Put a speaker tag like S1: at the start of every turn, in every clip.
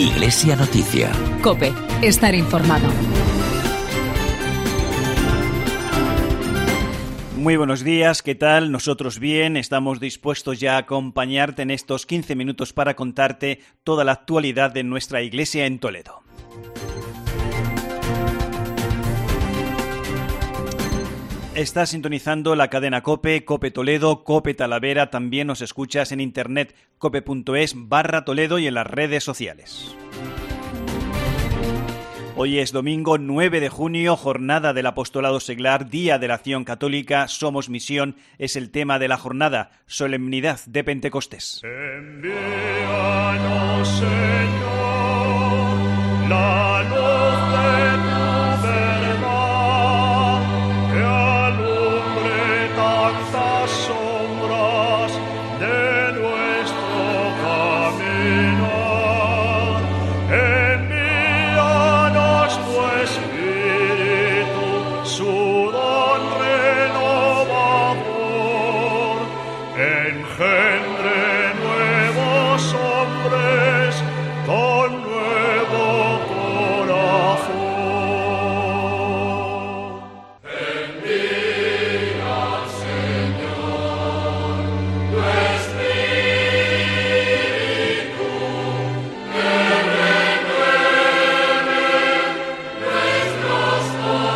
S1: Iglesia Noticia.
S2: COPE. Estar informado.
S3: Muy buenos días, ¿qué tal? Nosotros bien, estamos dispuestos ya a acompañarte en estos 15 minutos para contarte toda la actualidad de nuestra iglesia en Toledo. Estás sintonizando la cadena COPE, COPE Toledo, COPE Talavera. También nos escuchas en internet cope.es/Toledo y en las redes sociales. Hoy es domingo 9 de junio, jornada del Apostolado Seglar, Día de la Acción Católica, Somos Misión, es el tema de la jornada, solemnidad de Pentecostés.
S4: Envíanos, Señor, la luz de tu verdad, que alumbre tantas sombras de nuestro camino. Envíanos tu Espíritu, su don renovador, engendre nuevos hombres con nuevo corazón. Envía, Señor, tu Espíritu, que renueve nuestros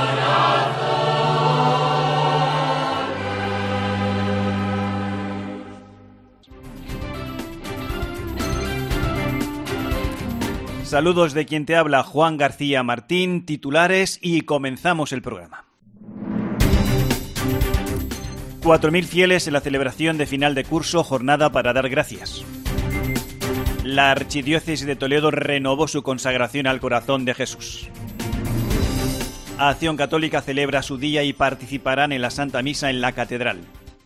S4: corazones.
S3: Saludos de quien te habla, Juan García Martín, titulares y comenzamos el programa. 4.000 fieles en la celebración de final de curso, jornada para dar gracias. La Archidiócesis de Toledo renovó su consagración al corazón de Jesús. Acción Católica celebra su día y participarán en la Santa Misa en la Catedral.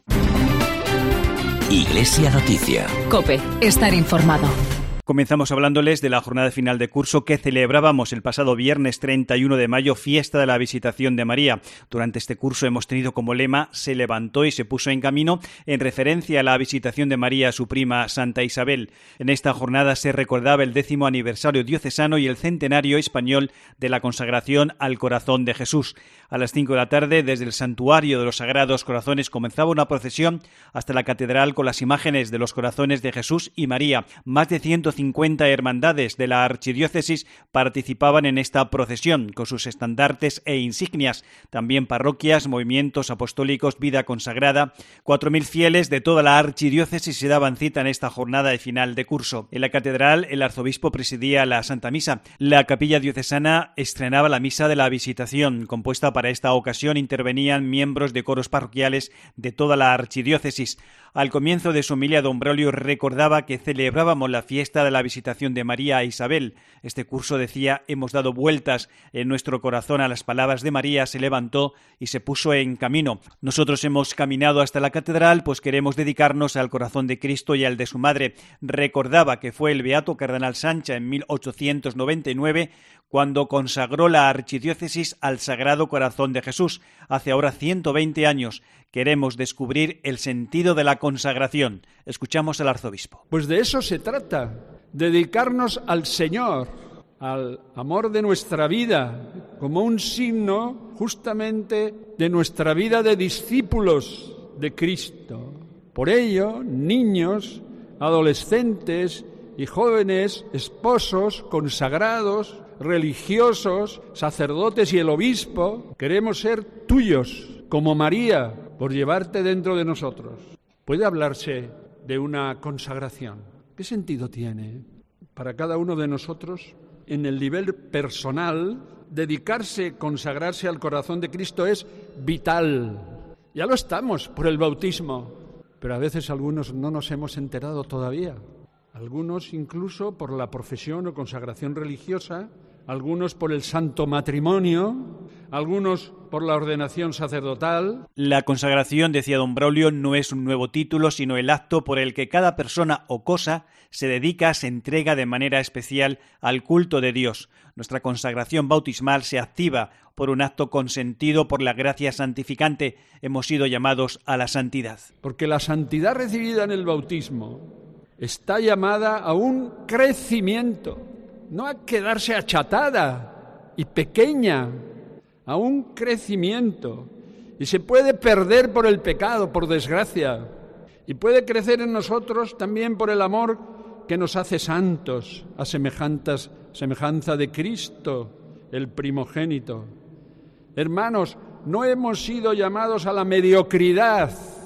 S1: Iglesia Noticia.
S2: COPE. Estar informado.
S3: Comenzamos hablándoles de la jornada de final de curso que celebrábamos el pasado viernes 31 de mayo, fiesta de la Visitación de María. Durante este curso hemos tenido como lema "Se levantó y se puso en camino", en referencia a la visitación de María a su prima Santa Isabel. En esta jornada se recordaba el 10º aniversario diocesano y el centenario español de la consagración al corazón de Jesús. A las 5 de la tarde, desde el Santuario de los Sagrados Corazones, comenzaba una procesión hasta la catedral con las imágenes de los corazones de Jesús y María. Más de 150 hermandades de la archidiócesis participaban en esta procesión con sus estandartes e insignias. También parroquias, movimientos apostólicos, vida consagrada. 4.000 fieles de toda la archidiócesis se daban cita en esta jornada de final de curso. En la catedral, el arzobispo presidía la Santa Misa. La capilla diocesana estrenaba la Misa de la Visitación. Compuesta para esta ocasión intervenían miembros de coros parroquiales de toda la archidiócesis. Al comienzo de su homilía, don Braulio recordaba que celebrábamos la fiesta de la visitación de María a Isabel. Este curso decía: hemos dado vueltas en nuestro corazón a las palabras de María, se levantó y se puso en camino. Nosotros hemos caminado hasta la catedral, pues queremos dedicarnos al corazón de Cristo y al de su madre. Recordaba que fue el beato cardenal Sancha en 1899 cuando consagró la archidiócesis al Sagrado Corazón de Jesús. Hace ahora 120 años queremos descubrir el sentido de la consagración. Escuchamos al arzobispo.
S5: Pues de eso se trata, dedicarnos al Señor, al amor de nuestra vida, como un signo justamente de nuestra vida de discípulos de Cristo. Por ello, niños, adolescentes y jóvenes, esposos, consagrados, religiosos, sacerdotes y el obispo, queremos ser tuyos, como María, por llevarte dentro de nosotros. ¿Puede hablarse de una consagración? ¿Qué sentido tiene para cada uno de nosotros? En el nivel personal, dedicarse, consagrarse al corazón de Cristo es vital. Ya lo estamos por el bautismo, pero a veces algunos no nos hemos enterado todavía. Algunos incluso por la profesión o consagración religiosa, algunos por el santo matrimonio, algunos por la ordenación sacerdotal.
S3: La consagración, decía don Braulio, no es un nuevo título, sino el acto por el que cada persona o cosa se dedica, se entrega de manera especial al culto de Dios. Nuestra consagración bautismal se activa por un acto consentido por la gracia santificante. Hemos sido llamados a la santidad.
S5: Porque la santidad recibida en el bautismo está llamada a un crecimiento no a quedarse achatada y pequeña, a un crecimiento. Y se puede perder por el pecado, por desgracia, y puede crecer en nosotros también por el amor que nos hace santos, a semejanza de Cristo, el primogénito. Hermanos, no hemos sido llamados a la mediocridad,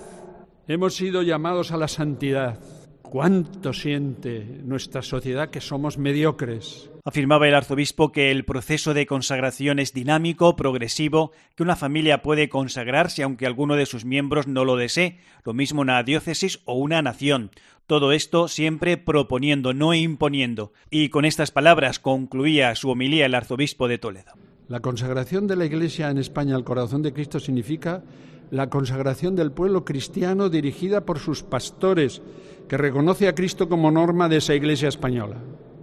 S5: hemos sido llamados a la santidad. ¿Cuánto siente nuestra sociedad que somos mediocres?
S3: Afirmaba el arzobispo que el proceso de consagración es dinámico, progresivo, que una familia puede consagrarse aunque alguno de sus miembros no lo desee, lo mismo una diócesis o una nación. Todo esto siempre proponiendo, no imponiendo. Y con estas palabras concluía su homilía el arzobispo de Toledo.
S5: La consagración de la Iglesia en España al corazón de Cristo significa la consagración del pueblo cristiano dirigida por sus pastores, que reconoce a Cristo como norma de esa Iglesia española.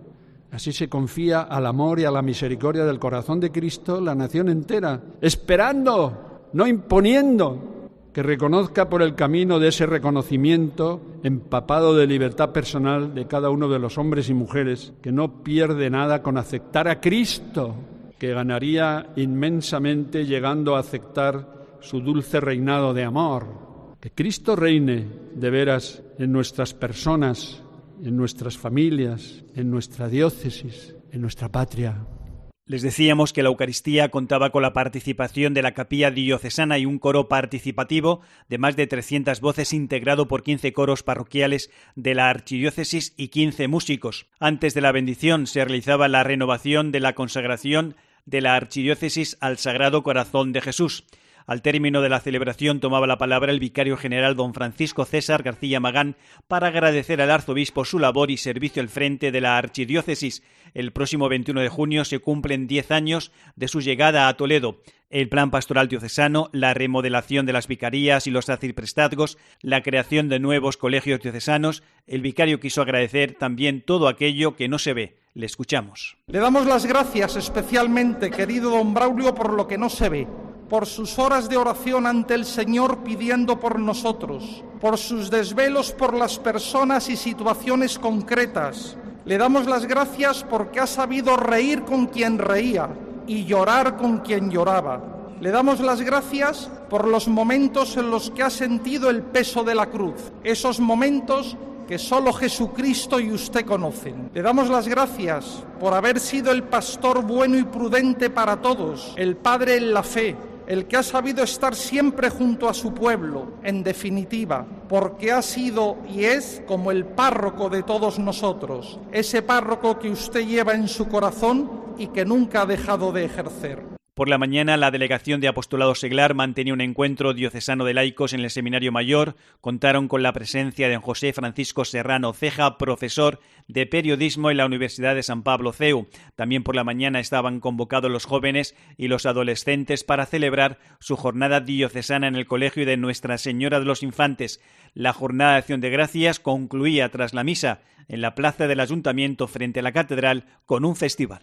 S5: Así se confía al amor y a la misericordia del corazón de Cristo la nación entera, esperando, no imponiendo, que reconozca por el camino de ese reconocimiento empapado de libertad personal de cada uno de los hombres y mujeres, que no pierde nada con aceptar a Cristo, que ganaría inmensamente llegando a aceptar su dulce reinado de amor. Que Cristo reine de veras en nuestras personas, en nuestras familias, en nuestra diócesis, en nuestra patria.
S3: Les decíamos que la Eucaristía contaba con la participación de la capilla diocesana y un coro participativo de más de 300 voces integrado por 15 coros parroquiales de la archidiócesis y 15 músicos. Antes de la bendición se realizaba la renovación de la consagración de la archidiócesis al Sagrado Corazón de Jesús. Al término de la celebración tomaba la palabra el vicario general don Francisco César García Magán para agradecer al arzobispo su labor y servicio al frente de la archidiócesis. El próximo 21 de junio se cumplen 10 años de su llegada a Toledo. El plan pastoral diocesano, la remodelación de las vicarías y los arciprestazgos, la creación de nuevos colegios diocesanos. El vicario quiso agradecer también todo aquello que no se ve. Le escuchamos.
S6: Le damos las gracias especialmente, querido don Braulio, por lo que no se ve, por sus horas de oración ante el Señor pidiendo por nosotros, por sus desvelos por las personas y situaciones concretas. Le damos las gracias porque ha sabido reír con quien reía y llorar con quien lloraba. Le damos las gracias por los momentos en los que ha sentido el peso de la cruz, esos momentos que solo Jesucristo y usted conocen. Le damos las gracias por haber sido el pastor bueno y prudente para todos, el padre en la fe, el que ha sabido estar siempre junto a su pueblo, en definitiva, porque ha sido y es como el párroco de todos nosotros, ese párroco que usted lleva en su corazón y que nunca ha dejado de ejercer.
S3: Por la mañana, la Delegación de Apostolado Seglar mantenía un encuentro diocesano de laicos en el Seminario Mayor. Contaron con la presencia de José Francisco Serrano Ceja, profesor de periodismo en la Universidad de San Pablo CEU. También por la mañana estaban convocados los jóvenes y los adolescentes para celebrar su jornada diocesana en el Colegio de Nuestra Señora de los Infantes. La jornada de Acción de Gracias concluía tras la misa en la plaza del Ayuntamiento frente a la Catedral con un festival.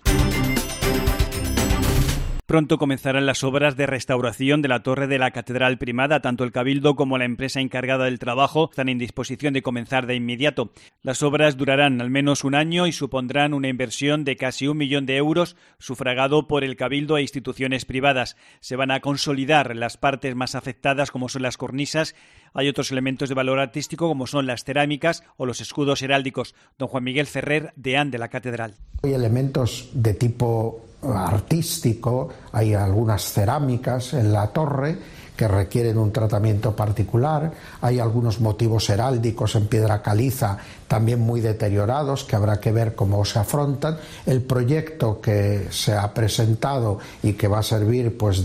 S3: Pronto comenzarán las obras de restauración de la torre de la Catedral Primada. Tanto el Cabildo como la empresa encargada del trabajo están en disposición de comenzar de inmediato. Las obras durarán al menos un año y supondrán una inversión de casi 1 millón de euros, sufragado por el Cabildo e instituciones privadas. Se van a consolidar las partes más afectadas, como son las cornisas. Hay otros elementos de valor artístico, como son las cerámicas o los escudos heráldicos. Don Juan Miguel Ferrer, deán de la Catedral.
S7: Hay elementos de tipo artístico, hay algunas cerámicas en la torre que requieren un tratamiento particular, hay algunos motivos heráldicos en piedra caliza también muy deteriorados que habrá que ver cómo se afrontan. El proyecto que se ha presentado y que va a servir pues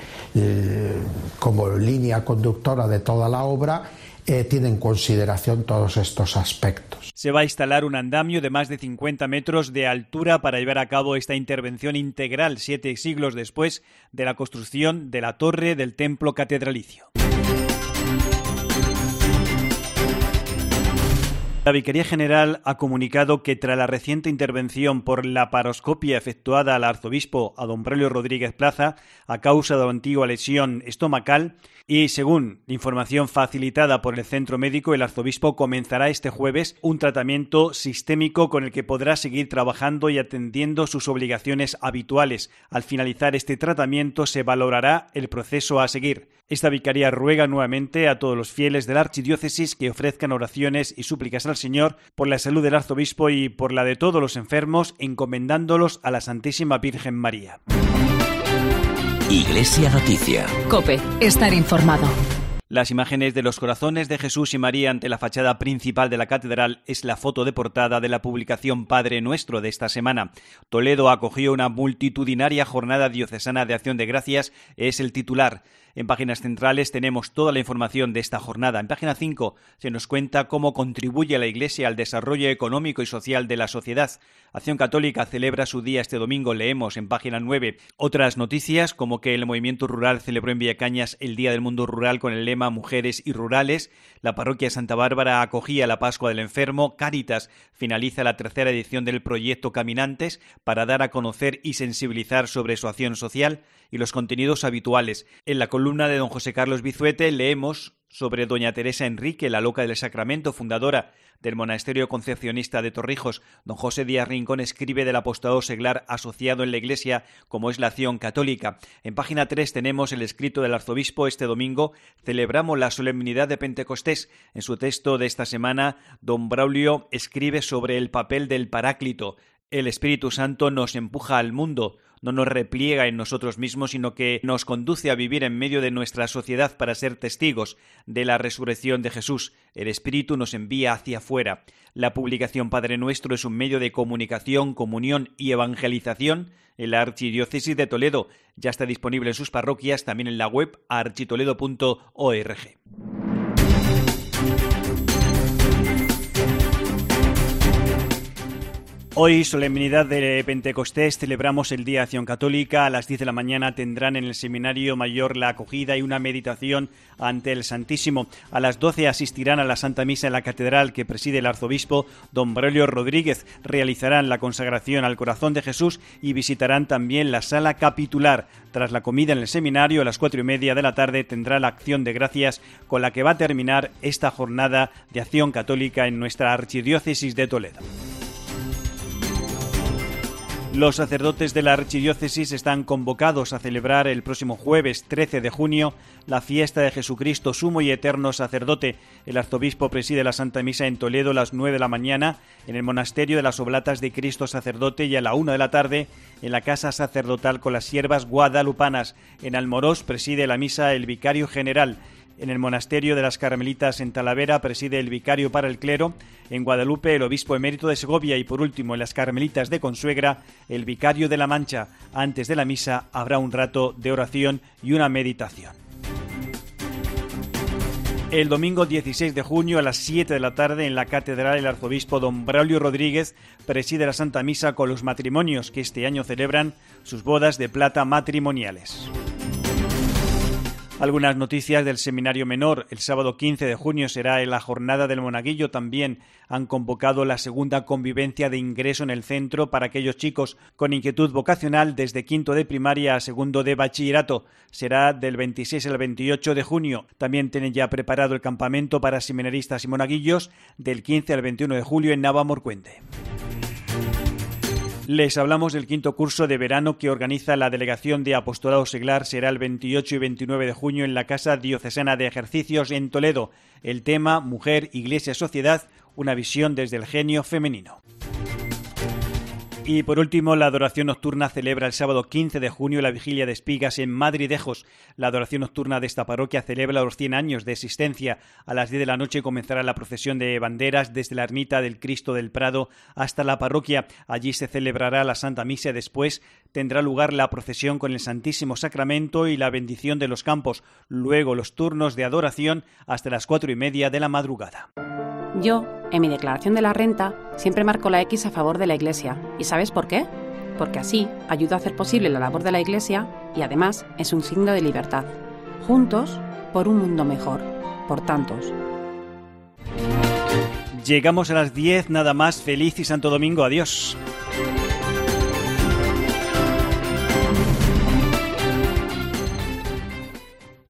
S7: como línea conductora de toda la obra tiene en consideración todos estos aspectos.
S3: Se va a instalar un andamio de más de 50 metros de altura para llevar a cabo esta intervención integral 7 siglos después de la construcción de la torre del templo catedralicio. La Vicaría General ha comunicado que tras la reciente intervención por laparoscopia efectuada al arzobispo a don Braulio Rodríguez Plaza a causa de la antigua lesión estomacal y según información facilitada por el centro médico, el arzobispo comenzará este jueves un tratamiento sistémico con el que podrá seguir trabajando y atendiendo sus obligaciones habituales. Al finalizar este tratamiento se valorará el proceso a seguir. Esta vicaría ruega nuevamente a todos los fieles de la archidiócesis que ofrezcan oraciones y súplicas al Señor por la salud del arzobispo y por la de todos los enfermos, encomendándolos a la Santísima Virgen María.
S1: Iglesia Noticia.
S2: COPE. Estar informado.
S3: Las imágenes de los corazones de Jesús y María ante la fachada principal de la catedral es la foto de portada de la publicación Padre Nuestro de esta semana. Toledo acogió una multitudinaria jornada diocesana de acción de gracias, es el titular. En páginas centrales tenemos toda la información de esta jornada. En página 5 se nos cuenta cómo contribuye la Iglesia al desarrollo económico y social de la sociedad. Acción Católica celebra su día este domingo, leemos en página 9. Otras noticias, como que el movimiento rural celebró en Villacañas el Día del Mundo Rural con el lema Mujeres y Rurales. La parroquia Santa Bárbara acogía la Pascua del Enfermo. Cáritas finaliza la tercera edición del proyecto Caminantes para dar a conocer y sensibilizar sobre su acción social y los contenidos habituales. En la columna de don José Carlos Bizuete leemos sobre doña Teresa Enrique, la loca del Sacramento, fundadora del monasterio concepcionista de Torrijos. Don José Díaz Rincón escribe del apostolado seglar asociado en la Iglesia como es la Acción Católica. En página 3 tenemos el escrito del arzobispo. Este domingo celebramos la solemnidad de Pentecostés. En su texto de esta semana, don Braulio escribe sobre el papel del Paráclito. El Espíritu Santo nos empuja al mundo, no nos repliega en nosotros mismos, sino que nos conduce a vivir en medio de nuestra sociedad para ser testigos de la resurrección de Jesús. El Espíritu nos envía hacia afuera. La publicación Padre Nuestro es un medio de comunicación, comunión y evangelización en la Archidiócesis de Toledo. Ya está disponible en sus parroquias, también en la web architoledo.org. Hoy, solemnidad de Pentecostés, celebramos el Día de Acción Católica. A las 10 de la mañana tendrán en el Seminario Mayor la acogida y una meditación ante el Santísimo. A las 12 asistirán a la Santa Misa en la Catedral que preside el arzobispo don Braulio Rodríguez. Realizarán la consagración al Corazón de Jesús y visitarán también la sala capitular. Tras la comida en el seminario, a las 4:30 de la tarde tendrá la acción de gracias con la que va a terminar esta jornada de Acción Católica en nuestra Archidiócesis de Toledo. Los sacerdotes de la Archidiócesis están convocados a celebrar el próximo jueves 13 de junio la fiesta de Jesucristo, sumo y eterno sacerdote. El arzobispo preside la Santa Misa en Toledo a las 9 de la mañana, en el Monasterio de las Oblatas de Cristo Sacerdote, y a la 1 de la tarde en la Casa Sacerdotal con las Siervas Guadalupanas. En Almorós preside la misa el vicario general. En el Monasterio de las Carmelitas en Talavera preside el vicario para el clero. En Guadalupe el obispo emérito de Segovia y por último en las Carmelitas de Consuegra el vicario de La Mancha. Antes de la misa habrá un rato de oración y una meditación. El domingo 16 de junio a las 7 de la tarde en la catedral el arzobispo don Braulio Rodríguez preside la Santa Misa con los matrimonios que este año celebran sus bodas de plata matrimoniales. Algunas noticias del Seminario Menor. El sábado 15 de junio será la jornada del monaguillo. También han convocado la segunda convivencia de ingreso en el centro para aquellos chicos con inquietud vocacional desde quinto de primaria a segundo de bachillerato. Será del 26 al 28 de junio. También tienen ya preparado el campamento para seminaristas y monaguillos del 15 al 21 de julio en Navalmoruente. Les hablamos del quinto curso de verano que organiza la Delegación de Apostolado Seglar. Será el 28 y 29 de junio en la Casa Diocesana de Ejercicios en Toledo. El tema: Mujer, Iglesia, Sociedad, una visión desde el genio femenino. Y por último, la adoración nocturna celebra el sábado 15 de junio la Vigilia de Espigas en Madridejos. La adoración nocturna de esta parroquia celebra los 100 años de existencia. A las 10 de la noche comenzará la procesión de banderas desde la ermita del Cristo del Prado hasta la parroquia. Allí se celebrará la Santa Misa. Después tendrá lugar la procesión con el Santísimo Sacramento y la bendición de los campos. Luego los turnos de adoración hasta las 4:30 de la madrugada.
S8: Yo, en mi declaración de la renta, siempre marco la X a favor de la Iglesia. ¿Y sabes por qué? Porque así ayudo a hacer posible la labor de la Iglesia y además es un signo de libertad. Juntos, por un mundo mejor. Por tantos.
S3: Llegamos a las 10, nada más. Feliz y santo domingo. Adiós.